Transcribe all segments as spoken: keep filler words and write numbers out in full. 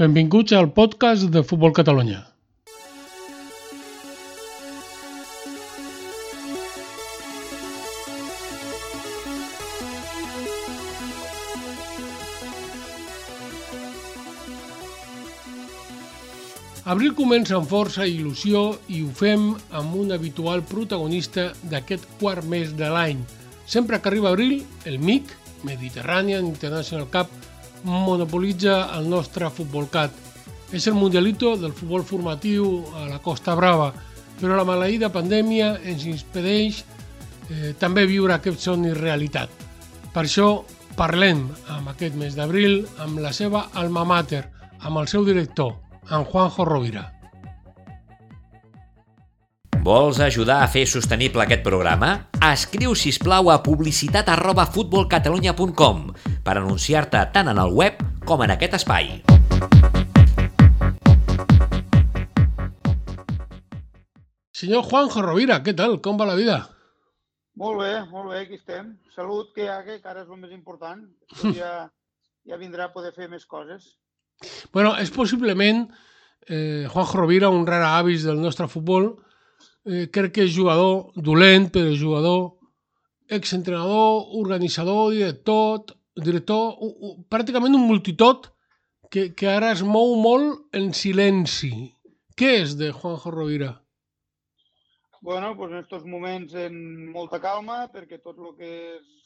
Benvinguts al podcast de Futbol Catalunya. Abril comença amb força i il·lusió i ho fem amb un habitual protagonista d'aquest quart mes de l'any. Sempre que arriba abril, el M I C, Mediterranean International Cup, monopolitza el nostre futbolcat. És el mundialito del futbol formatiu a la Costa Brava, però la maleïda pandèmia ens impedeix eh, també viure aquest somni realitat. Per això parlem amb aquest mes d'abril amb la seva alma mater, amb el seu director, en Juanjo Rovira. Vols ajudar a fer sostenible aquest programa? Escriu, sisplau, a publicitat arroba futbolcatalunya punt com per anunciar-te tant en el web com en aquest espai. Senyor Juanjo Rovira, què tal? Com va la vida? Molt bé, molt bé, aquí estem. Salut, que hi ha, que ara és el més important. Ja, ja vindrà a poder fer més coses. Bueno, és possiblement eh, Juanjo Rovira, un rare avis del nostre futbol. Eh, crec que és jugador dolent, però és jugador, exentrenador, organitzador, director, director u, u, pràcticament un multitot que, que ara es mou molt en silenci. Què és de Juanjo Rovira? Bueno, pues en aquests moments en molta calma, perquè tot el que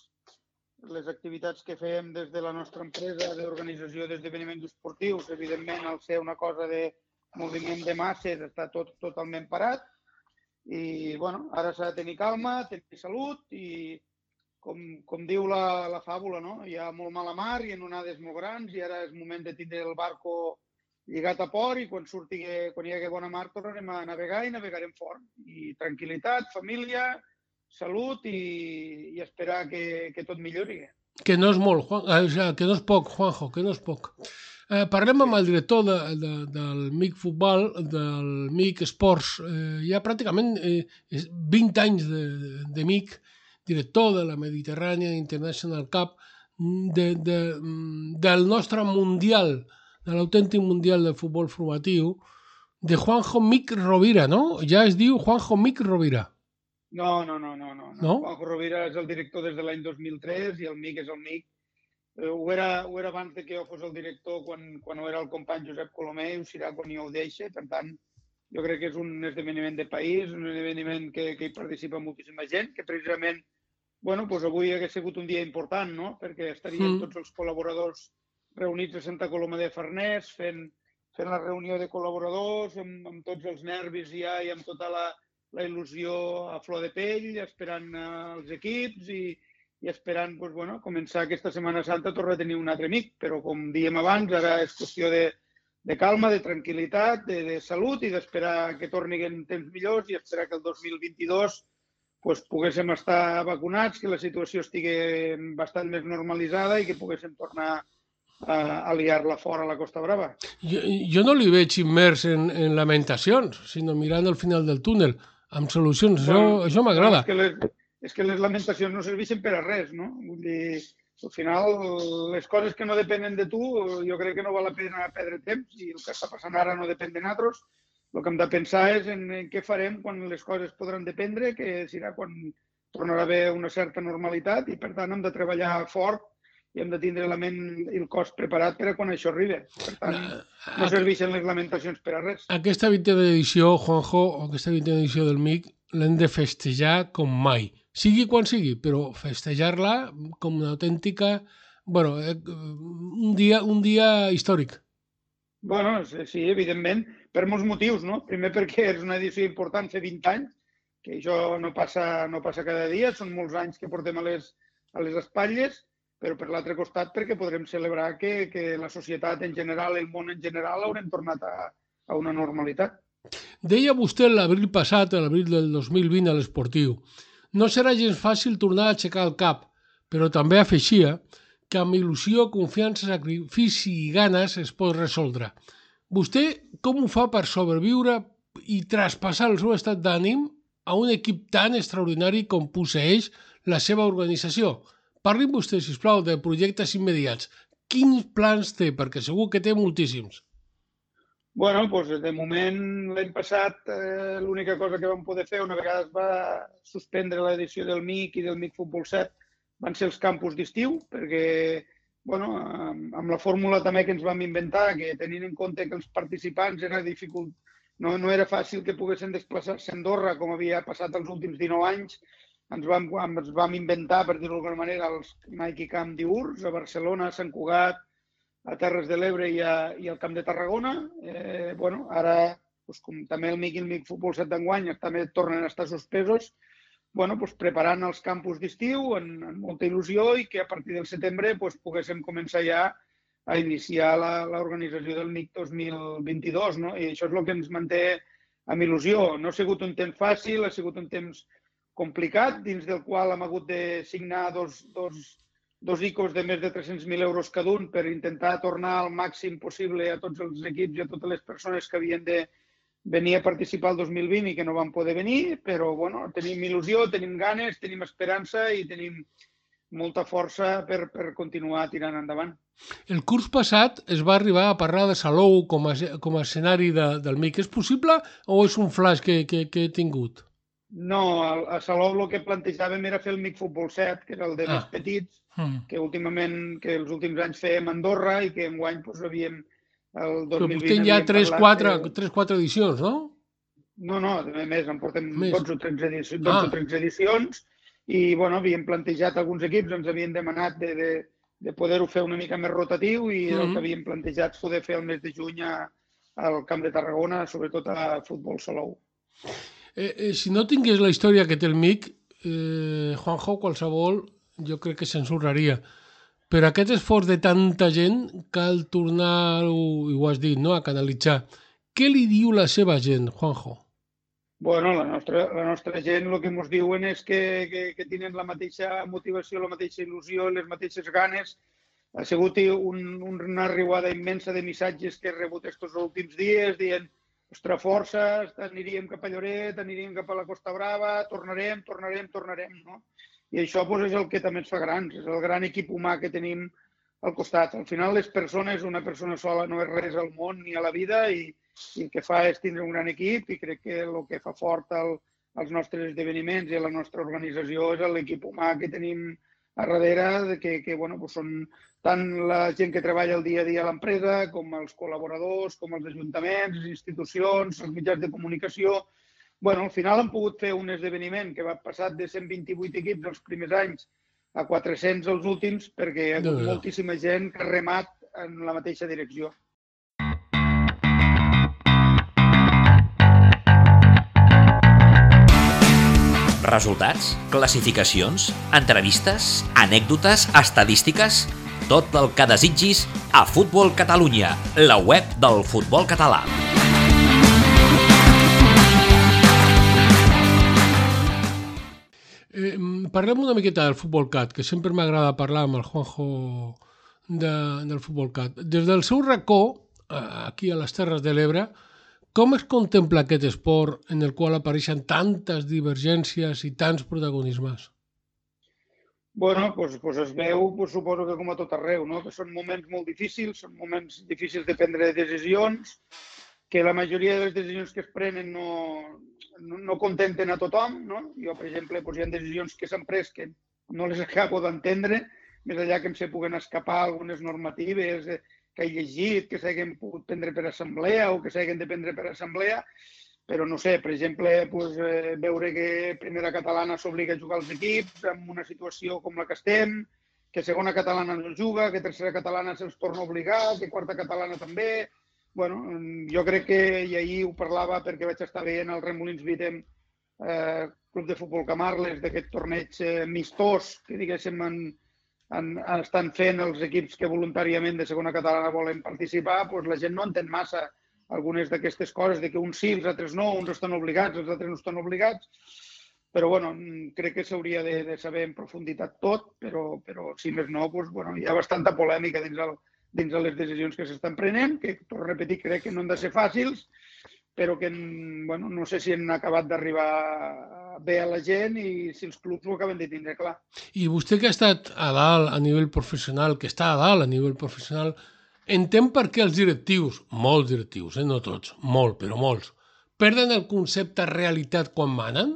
és les activitats que fem des de la nostra empresa d'organització d'esdeveniments esportius, evidentment, al ser una cosa de moviment de masses, està tot totalment parat. I, bueno, ara s'ha de tenir calma, tenir salut i, com, com diu la, la fàbula, no? Hi ha molt mala mar i en onades molt grans i ara és moment de tindre el barco lligat a port i quan surti, quan hi hagi bona mar tornarem a navegar i navegarem fort. I tranquil·litat, família, salut i, i esperar que, que tot millori. Que no és molt, Juan, o sigui, que no és poc, Juanjo, que no és poc. Eh, parlem amb el director de, de, del M I C Futbol, del M I C Esports. Eh, hi ha pràcticament eh, vint anys de, de M I C, director de la Mediterranean International Cup, de, de, del nostre mundial, de l'autèntic mundial de futbol formatiu, de Juanjo M I C Rovira, no? Ja es diu Juanjo M I C Rovira. No, no, no, no, no. No? Juanjo Rovira és el director des de l'any dos mil tres i el M I C és el M I C. Ho era, ho era abans de que jo fos el director quan, quan ho era el company Josep Colomer i ho serà quan jo ho deixi. Per tant, jo crec que és un esdeveniment de país, un esdeveniment que, que hi participa moltíssima gent, que precisament, bueno, doncs avui hauria sigut un dia important, no? Perquè estarien mm. tots els col·laboradors reunits a Santa Coloma de Farners fent, fent la reunió de col·laboradors amb, amb tots els nervis ja i amb tota la, la il·lusió a flor de pell, esperant eh, els equips i i esperant doncs, bueno, començar aquesta Setmana Santa a tornar a tenir un altre amic, però com dèiem abans, ara és qüestió de, de calma, de tranquil·litat, de, de salut i d'esperar que tornin temps millors i esperar que el dos mil vint-i-dos pues, poguéssim estar vacunats, que la situació estigui bastant més normalitzada i que poguéssim tornar a, a liar-la fora a la Costa Brava. Jo, jo no li veig immers en, en lamentacions, sinó mirant al final del túnel, amb solucions. Bueno, això això m'agrada. És que les... és que les lamentacions no serveixen per a res, no? Vull dir, al final, les coses que no depenen de tu, jo crec que no val la pena perdre temps i el que està passant ara no depèn de nosaltres. El que hem de pensar és en què farem quan les coses podran dependre, que serà quan tornarà a haver una certa normalitat i, per tant, hem de treballar fort i hem de tindre la ment i el cos preparat per a quan això arribi. Per tant, no serveixen les lamentacions per a res. Aquesta vintena edició, Juanjo, aquesta vintena edició del M I C, l'hem de festejar com mai. Sigui quan sigui, però festejar-la com una autèntica... bueno, eh, un dia, un dia històric. Bueno, sí, evidentment, per molts motius, no? Primer perquè és una edició important, fer vint anys, que això no passa, no passa cada dia, són molts anys que portem a les, a les espatlles, però per l'altre costat perquè podrem celebrar que, que la societat en general, el món en general, haurem tornat a, a una normalitat. Deia vostè l'abril passat, l'abril del dos mil vint, a l'Esportiu. No serà gens fàcil tornar a aixecar el cap, però també afeixia que amb il·lusió, confiança, sacrifici i ganes es pot resoldre. Vostè com ho fa per sobreviure i traspassar el seu estat d'ànim a un equip tan extraordinari com posseeix la seva organització? Parli'm vostè, sisplau, de projectes immediats. Quins plans té? Perquè segur que té moltíssims. Bueno, doncs de moment l'any passat eh, l'única cosa que vam poder fer una vegada es va suspendre l'edició del M I C i del M I C Futbol set van ser els campus d'estiu, perquè bueno, amb la fórmula també que ens vam inventar, que tenint en compte que els participants era difícil, no, no era fàcil que poguessin desplaçar-se a Andorra, com havia passat els últims dinou anys, ens vam, ens vam inventar, per dir-ho d'alguna manera, els Nike Camp Diurns a Barcelona, a Sant Cugat, a Terres de l'Ebre i, a, i al Camp de Tarragona. Eh, bueno, ara, doncs, com també el M I C i el M I C Futbol set d'enguany també tornen a estar suspesos, bueno, doncs, preparant els campus d'estiu amb, amb molta il·lusió i que a partir del setembre doncs, poguéssim començar ja a iniciar l'organització del M I C dos mil vint-i-dos. No? I això és el que ens manté amb il·lusió. No ha sigut un temps fàcil, ha sigut un temps complicat, dins del qual hem hagut de signar dos, dos, dos I C Os de més de tres-cents mil euros cada un per intentar tornar al màxim possible a tots els equips i a totes les persones que havien de venir a participar el dos mil vint i que no van poder venir, però bueno, tenim il·lusió, tenim ganes, tenim esperança i tenim molta força per, per continuar tirant endavant. El curs passat es va arribar a parlar de Salou com a, com a escenari de, del M I C. És possible o és un flash que, que, que he tingut? No, a Salou el que plantejàvem era fer el M I C Futbol set, que era el de ah. més petits, mm. que últimament, que els últims anys fèiem a Andorra i que enguany doncs, havíem el dos mil vint... Però ja tres quatre edicions, no? No, no, a més, en portem més. dotze o tretze edicions, dotze ah. o tretze edicions i bueno, havíem plantejat alguns equips, ens havien demanat de, de, de poder-ho fer una mica més rotatiu i mm. el que havíem plantejat poder fer el mes de juny a, al Camp de Tarragona, sobretot a Futbol Salou. Eh, eh, si no tingués la història que té el M I C, eh, Juanjo, qualsevol, jo crec que s'ensorraria. Però aquest esforç de tanta gent cal tornar-ho, i ho has dit, no? A canalitzar. Què li diu la seva gent, Juanjo? Bueno, la nostra, la nostra gent el que ens diuen és que, que, que tenen la mateixa motivació, la mateixa il·lusió, les mateixes ganes. Ha sigut un, una riuada immensa de missatges que he rebut aquests últims dies dient ostres, forces, aniríem cap a Lloret, aniríem cap a la Costa Brava, tornarem, tornarem, tornarem, no? I això doncs, és el que també ens fa grans, és el gran equip humà que tenim al costat. Al final, les persones, una persona sola no és res al món ni a la vida i, i el que fa és tindre un gran equip i crec que el que fa fort el, els nostres esdeveniments i la nostra organització és l'equip humà que tenim a darrere, que, que bueno, doncs són tant la gent que treballa el dia a dia a l'empresa com els col·laboradors, com els ajuntaments, les institucions, els mitjans de comunicació. Bueno, al final hem pogut fer un esdeveniment que va passar de cent vint-i-vuit equips els primers anys a quatre-cents els últims perquè hi ha hagut moltíssima gent que ha remat en la mateixa direcció. Resultats, classificacions, entrevistes, anècdotes, estadístiques... Tot el que desitgis a Futbol Catalunya, la web del futbol català. Eh, parlem una miqueta del Futbol Cat, que sempre m'agrada parlar amb el Juanjo de, del Futbol Cat. Des del seu racó, aquí a les Terres de l'Ebre, com es contempla aquest esport en el qual apareixen tantes divergències i tants protagonismes? Bueno, doncs, doncs es veu, doncs, suposo que com a tot arreu, no? Que són moments molt difícils, són moments difícils de prendre decisions, que la majoria de les decisions que es prenen no, no, no contenten a tothom, no? Jo, per exemple, doncs, hi ha decisions que s'han pres que no les acabo d'entendre, més enllà que em se puguen escapar algunes normatives que he llegit, que s'hagin pogut prendre per assemblea o que s'hagin de prendre per assemblea, però no sé, per exemple, doncs, eh, veure que primera catalana s'obliga a jugar als equips en una situació com la que estem, que segona catalana no juga, que tercera catalana se'ls torna a obligar, que quarta catalana també. Bueno, jo crec que, i ahir ho parlava perquè vaig estar veient el Remolins Vitem, eh, Club de Futbol Camarles, d'aquest torneig eh, mistós que diguéssim en, en, estan fent els equips que voluntàriament de segona catalana volen participar, doncs la gent no entén massa algunes d'aquestes coses, de que uns sí, els altres no, uns estan obligats, els altres no estan obligats, però bueno, crec que s'hauria de, de saber en profunditat tot, però, però si més no, doncs, bueno, hi ha bastanta polèmica dins, el, dins de les decisions que s'estan prenent, que, torno a repetir, crec que no han de ser fàcils, però que bueno, no sé si han acabat d'arribar bé a la gent i si els clubs ho acaben de tindre clar. I vostè que ha estat a dalt a nivell professional, que està a dalt a nivell professional, Entenc per què els directius, molts directius, eh? No tots, molt, però molts, perden el concepte realitat quan manen?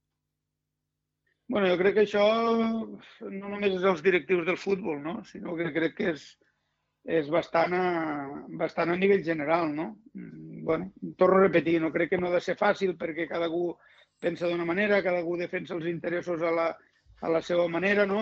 Bueno, jo crec que això no només és els directius del futbol, no? Sinó que crec que és, és bastant, a, bastant a nivell general, no? Bueno, torno a repetir, no crec que no ha de ser fàcil perquè cada algú pensa d'una manera, cada algú defensa els interessos a la, a la seva manera, no?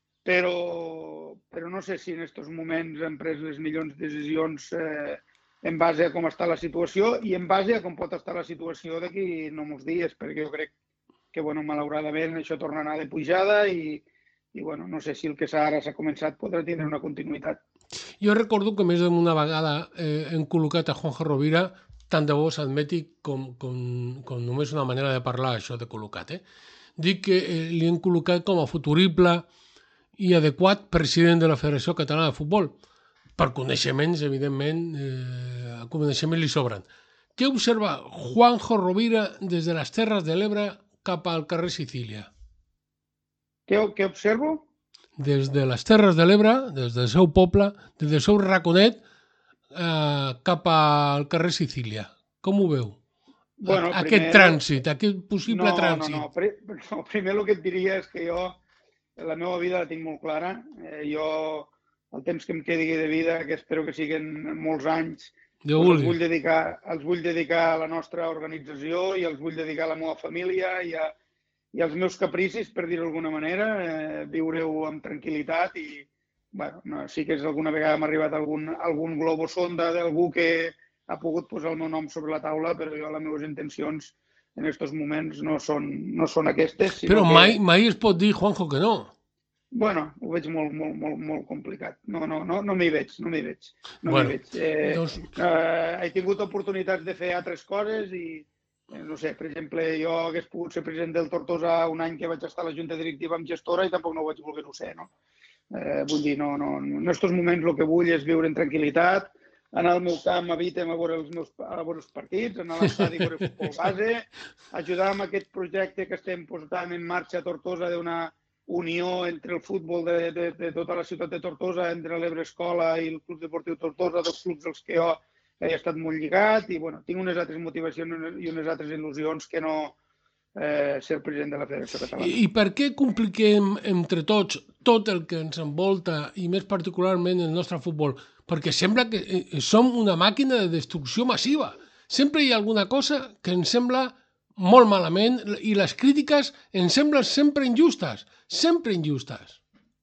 Però, però no sé si en aquests moments han pres les millors decisions eh, en base a com està la situació i en base a com pot estar la situació d'aquí no molts dies, perquè jo crec que, bueno, malauradament això torna a anar de pujada i, i bueno, no sé si el que ara s'ha començat podrà tenir una continuïtat. Jo recordo que més d'una vegada eh, hem col·locat a Juanjo Rovira, tant de bo s'admeti com, com, com només una manera de parlar, això de col·locat. Eh? Dic que eh, li hem col·locat com a futurible i adequat president de la Federació Catalana de Futbol. Per coneixements, evidentment, eh, coneixements li sobren. Què observa Juanjo Rovira des de les Terres de l'Ebre cap al carrer Sicília? Què, què observo? Des de les Terres de l'Ebre, des del seu poble, des del seu raconet, eh, cap al carrer Sicília. Com ho veu? Bueno, aquest primer, trànsit, aquest possible no, trànsit. No, no, no. Primer el que et diria és que jo la meva vida la tinc molt clara. Eh, jo, el temps que em quedi de vida, que espero que siguin molts anys, doncs els, vull dedicar, els vull dedicar a la nostra organització i els vull dedicar a la meva família i, a, i als meus capricis, per dir-ho d'alguna manera, eh, viure-ho amb tranquil·litat i bueno, no, sí que és alguna vegada m'ha arribat algun, algun globo sonda d'algú que ha pogut posar el meu nom sobre la taula, però jo les meves intencions en aquests moments no són, no són aquestes. Però que... mai, mai es pot dir, Juanjo, que no. Bueno, ho veig molt, molt, molt, molt complicat. No, no, no, no m'hi veig, no m'hi veig. No bueno, m'hi veig. Eh, doncs... eh, he tingut oportunitats de fer altres coses i, eh, no sé, per exemple, jo hagués pogut ser president del Tortosa un any que vaig estar a la Junta Directiva amb gestora i tampoc no ho vaig voler-ho ser, no? Eh, vull dir, no, no, en aquests moments el que vull és viure en tranquil·litat, anar al meu camp a Vitem a veure els meus a veure els partits, anar a l'estadi a veure futbol base, ajudar amb aquest projecte que estem posant en marxa a Tortosa d'una unió entre el futbol de, de, de tota la ciutat de Tortosa, entre l'Ebre Escola i el Club Deportiu Tortosa, dos clubs als que jo he estat molt lligat i bueno, tinc unes altres motivacions i unes altres il·lusions que no eh, ser president de la Federació Catalana. I, I per què compliquem entre tots tot el que ens envolta i més particularment el nostre futbol? Perquè sembla que som una màquina de destrucció massiva. Sempre hi ha alguna cosa que ens sembla molt malament i les crítiques ens semblen sempre injustes, sempre injustes.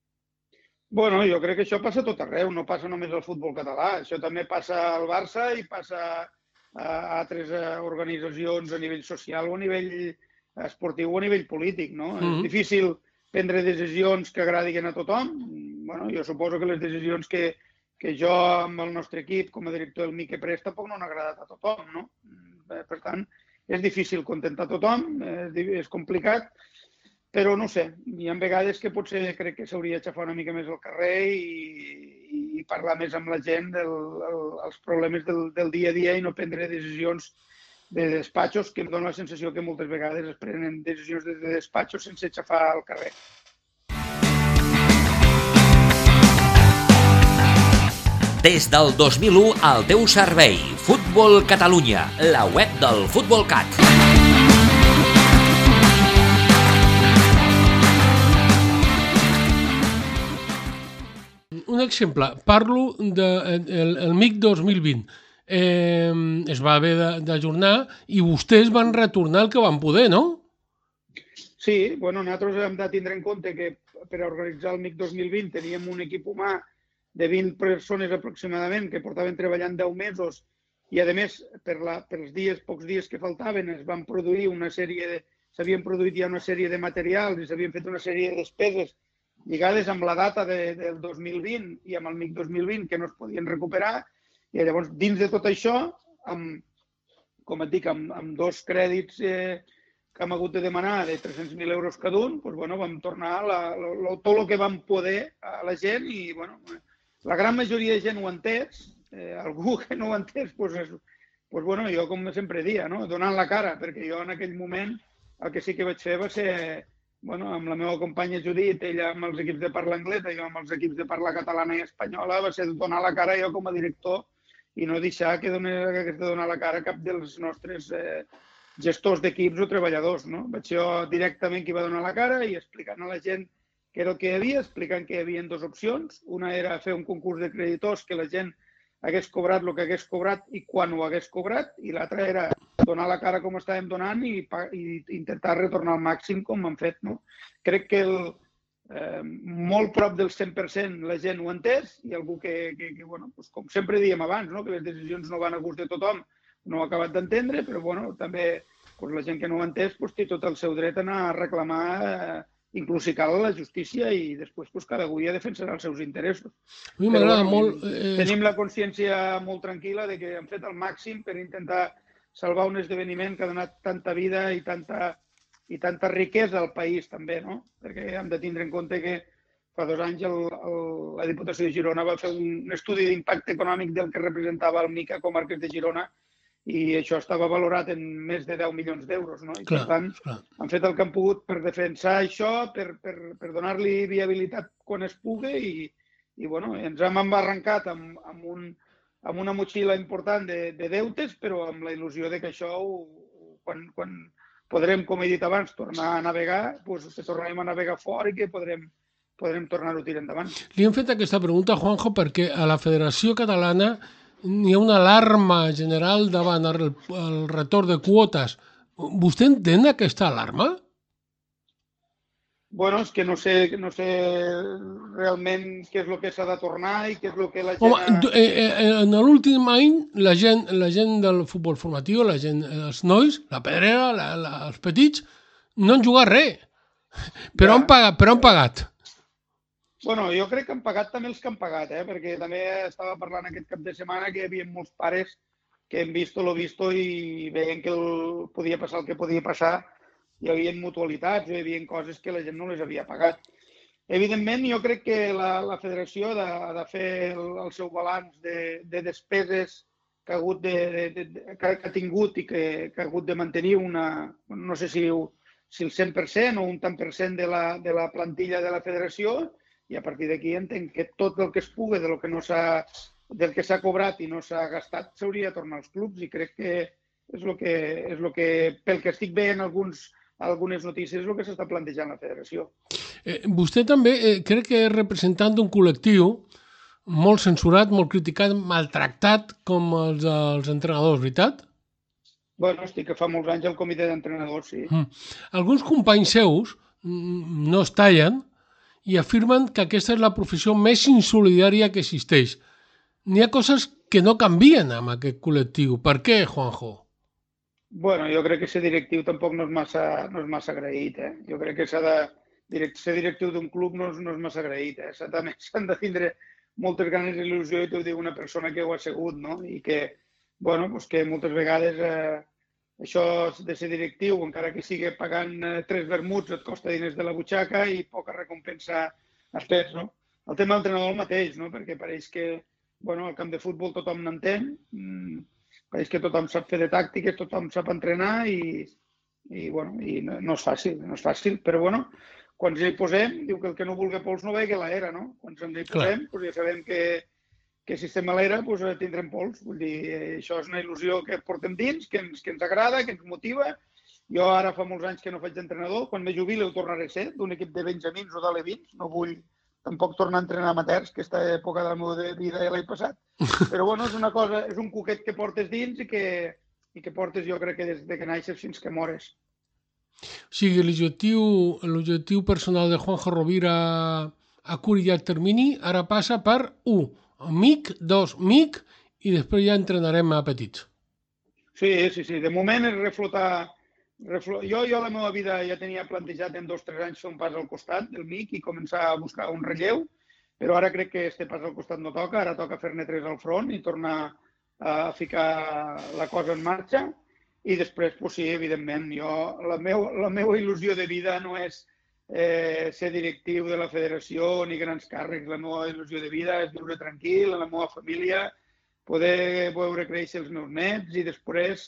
Bueno, jo crec que això passa a tot arreu, no passa només al futbol català. Això també passa al Barça i passa a altres organitzacions a nivell social o a nivell esportiu o a nivell polític, no? Mm-hmm. És difícil prendre decisions que agradin a tothom. Bueno, jo suposo que les decisions que, que jo amb el nostre equip com a director del M I C he pres tampoc no han agradat a tothom, no? Per tant, és difícil contentar tothom, és complicat, però no sé, hi ha vegades que potser crec que s'hauria d'aixafar una mica més al carrer i, i parlar més amb la gent dels problemes del, del dia a dia i no prendre decisions de despatxos, que em dona la sensació que moltes vegades es prenen decisions de despatxos sense aixafar al carrer. Des del dos mil u al teu servei, Futbol Catalunya, la web del FutbolCat. Un exemple, parlo del de el, el M I C dos mil vint. Eh, es va haver d'ajornar i vostès van retornar el que van poder, no? Sí, bueno, nosaltres hem de tindre en compte que per organitzar el M I C dos mil vint teníem un equip humà de vint persones aproximadament que portaven treballant deu mesos i, a més, per, la, per els dies, pocs dies que faltaven, es van produir una sèrie de, s'havien produït ja una sèrie de materials i s'havien fet una sèrie de despeses lligades amb la data de, del dos mil vint i amb el M I C dos mil vint que no es podien recuperar. I llavors, dins de tot això, amb, com et dic, amb, amb dos crèdits eh, que hem hagut de demanar de tres-cents mil euros cada un, doncs, bueno, vam tornar la, la, tot el que vam poder a la gent i, bueno, la gran majoria de gent ho ha entès, eh, algú que no ho ha entès, doncs, és, doncs, bueno, jo com sempre dia, no? Donant la cara, perquè jo en aquell moment el que sí que vaig fer va ser bueno, amb la meva companya Judit, ella amb els equips de parla anglesa, jo amb els equips de parla catalana i espanyola, va ser donar la cara jo com a director i no deixar que hagués de donar la cara cap dels nostres eh, gestors d'equips o treballadors. No? Vaig ser jo directament qui va donar la cara i explicant a la gent què era el que hi havia, explicant que hi havia dues opcions. Una era fer un concurs de creditors que la gent hagués cobrat el que hagués cobrat i quan ho hagués cobrat, i l'altra era donar la cara com estàvem donant i, i intentar retornar al màxim com hem fet. No? Crec que el, eh, molt prop del cent per cent la gent ho ha entès i algú que, que, que bueno, pues, com sempre dèiem abans, no? Que les decisions no van a gust de tothom, no ho ha acabat d'entendre, però bueno, també pues, la gent que no ho ha entès pues, té tot el seu dret a anar a reclamar eh, inclús si cal la justícia i després pues, cada dia defensarà els seus interessos. A mi m'agrada bueno, molt... Eh... Tenim la consciència molt tranquil·la de que hem fet el màxim per intentar salvar un esdeveniment que ha donat tanta vida i tanta, i tanta riquesa al país també, no? Perquè hem de tindre en compte que fa dos anys el, el, la Diputació de Girona va fer un estudi d'impacte econòmic del que representava el MIC a Comarques de Girona i això estava valorat en més de deu milions d'euros. No? I clar, per tant, clar. Han fet el que han pogut per defensar això, per, per, per donar-li viabilitat quan es pugui i, i bueno, ens hem embarrancat amb, amb, un, amb una motxilla important de, de deutes, però amb la il·lusió de que això, ho, quan, quan podrem, com he dit abans, tornar a navegar, doncs que tornarem a navegar fort i que podrem, podrem tornar-ho a tirar endavant. Li hem fet aquesta pregunta, Juanjo, perquè a la Federació Catalana hi ha una alarma general davant el, el retorn de quotes. Vostè entén aquesta alarma? Bueno, és que no sé, no sé realment què és el que s'ha de tornar i què és el que la gent... Home, eh, eh, en l'últim any, la gent, la gent del futbol formatiu, la gent, els nois, la pedrera, la, la, els petits, no han jugat res. Però, ja. han pagat, però han pagat. Bueno, jo crec que han pagat també els que han pagat, eh? Perquè també estava parlant aquest cap de setmana que hi havia molts pares que hem vist lo visto i veien que el, podia passar el que podia passar. Hi havia mutualitats, hi havia coses que la gent no les havia pagat. Evidentment, jo crec que la, la federació ha de, de fer el, el seu balanç de, de despeses que ha, hagut de, de, de, que ha tingut i que, que ha hagut de mantenir una, no sé si, si el cent per cent o un tant per cent de la, de la plantilla de la federació, i a partir d'aquí entenc que tot el que es pugui de lo que no s'ha del que s'ha cobrat i no s'ha gastat s'hauria de tornar als clubs i crec que és el que, és el que pel que estic veient alguns, algunes notícies, és el que s'està plantejant la federació. Eh, vostè també eh, crec que és representant d'un col·lectiu molt censurat, molt criticat, maltractat com els dels entrenadors, veritat? Bueno, estic que fa molts anys al comitè d'entrenadors, sí. Mm. Alguns companys seus no es tallen i afirmen que aquesta és la professió més insolidària que existeix. N'hi ha coses que no canvien amb aquest col·lectiu. Per què, Juanjo? Bueno, jo crec que ser directiu tampoc no és massa, no és massa agraït. Eh? Jo crec que s'ha de, direct, ser directiu d'un club no és, no és massa agraït. Eh? També s'han de tindre moltes ganes d'il·lusió i t'ho diu una persona que ho ha sigut, no? I que, bueno, pues que moltes vegades eh, això de ser directiu, encara que sigui pagant eh, tres vermuts, et costa diners de la butxaca i poca recompensa espers, no? El tema del entrenador el mateix, no? Perquè pareix que, bueno, al camp de futbol tothom n'entén, mmm, pareix que tothom sap fer de tàctiques, tothom sap entrenar i, i, bueno, i no, no és fàcil, no és fàcil, però, bueno, quan ens hi posem, diu que el que no vulgui pols no vegi a l'era, no? Quan ens hi posem, doncs ja sabem que que si estem a l'era doncs, tindrem pols. Vull dir, això és una il·lusió que portem dins, que ens, que ens agrada, que ens motiva. Jo ara fa molts anys que no faig d'entrenador. Quan me jubile ho tornaré a ser, d'un equip de benjamins o d'alevins. No vull tampoc tornar a entrenar amateurs, que aquesta època de la meva vida ja l'he passat. Però bueno, és una cosa, és un cuquet que portes dins i que, i que portes jo crec que des de que naixes fins que mores. O sigui, l'objectiu l'objectiu personal de Juanjo Rovira a curt i llarg termini ara passa per u. MIC, dos, MIC, i després ja entrenarem a petits. Sí, sí, sí. De moment és reflotar... reflotar. Jo, jo la meva vida ja tenia plantejat en dos o tres anys fer un pas al costat del MIC i començar a buscar un relleu, però ara crec que este pas al costat no toca, ara toca fer-ne tres al front i tornar a ficar la cosa en marxa. I després, pues sí, evidentment, jo, la, meu, la meva il·lusió de vida no és Eh, ser directiu de la federació ni grans càrrecs. La meva il·lusió de vida és viure tranquil, la meva família, poder veure créixer els meus nets i després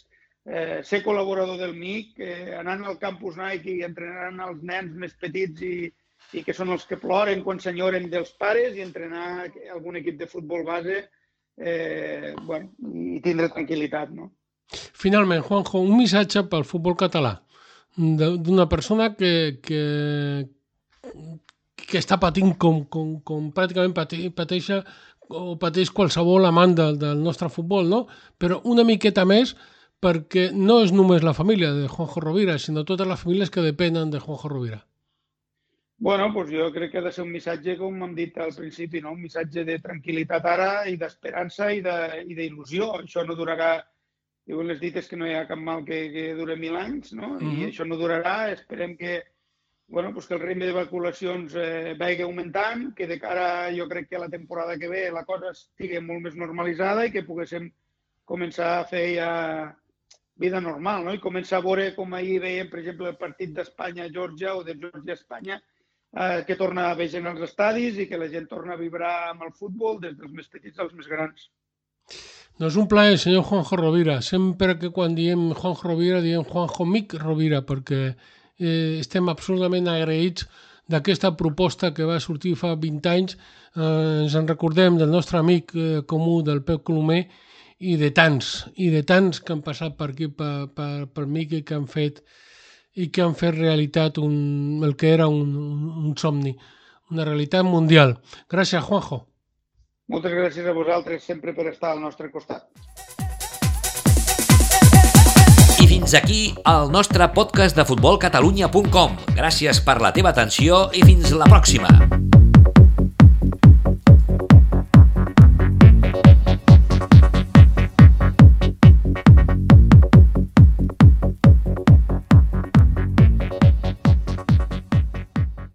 eh, ser col·laborador del M I C, eh, anant al campus Nike i entrenant els nens més petits i, i que són els que ploren quan s'enyoren dels pares i entrenar algun equip de futbol base eh, bueno, i tindre tranquil·litat, no? Finalment, Juanjo, un missatge pel futbol català d'una persona que, que, que està patint com, com, com pràcticament pateix o pateix qualsevol amant del, del nostre futbol, no? Però una miqueta més perquè no és només la família de Juanjo Rovira, sinó totes les famílies que depenen de Juanjo Rovira. Bueno, doncs jo crec que ha de ser un missatge, com hem dit al principi, no? Un missatge de tranquil·litat ara i d'esperança i d'il·lusió. Això no durarà, diuen les dites que no hi ha cap mal que, que dure mil anys, no? I uh-huh. això no durarà. Esperem que, bueno, pues que el ritme de vacunacions eh, vagi augmentant, que de cara, jo crec que a la temporada que ve la cosa estigui molt més normalitzada i que poguéssim començar a fer ja vida normal, no? I començar a veure com ahir veiem, per exemple, el partit d'Espanya-Geòrgia o de Geòrgia-Espanya, eh, que torna a haver gent als estadis i que la gent torna a vibrar amb el futbol des dels més petits als més grans. Doncs un plaer, senyor Juanjo Rovira. Sempre que quan diem Juanjo Rovira, diem Juanjo Mic Rovira, perquè eh, estem absolutament agraïts d'aquesta proposta que va sortir fa vint anys. Eh, ens en recordem del nostre amic eh, comú, del Pep Colomer, i de tants, i de tants que han passat per aquí, per, per, per Mic, i que han fet, i que han fet realitat un, el que era un, un, un somni, una realitat mundial. Gràcies, Juanjo. Moltes gràcies a vosaltres sempre per estar al nostre costat. I fins aquí el nostre podcast de futbol catalunya punt com. Gràcies per la teva atenció i fins la pròxima.